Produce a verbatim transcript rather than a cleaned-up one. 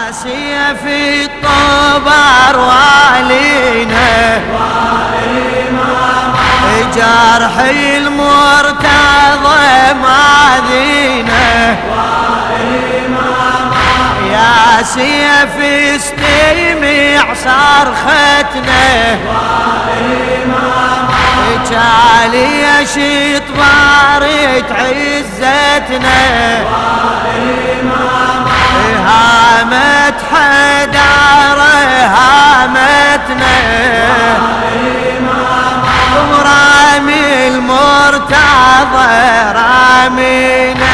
سيف الطبر والينا جرح المرتضى ماذينا يا سيف استمع صرختنا جاليش طبارت عزتنا هامت حدار هامتنا ورامي المرتضى رامينا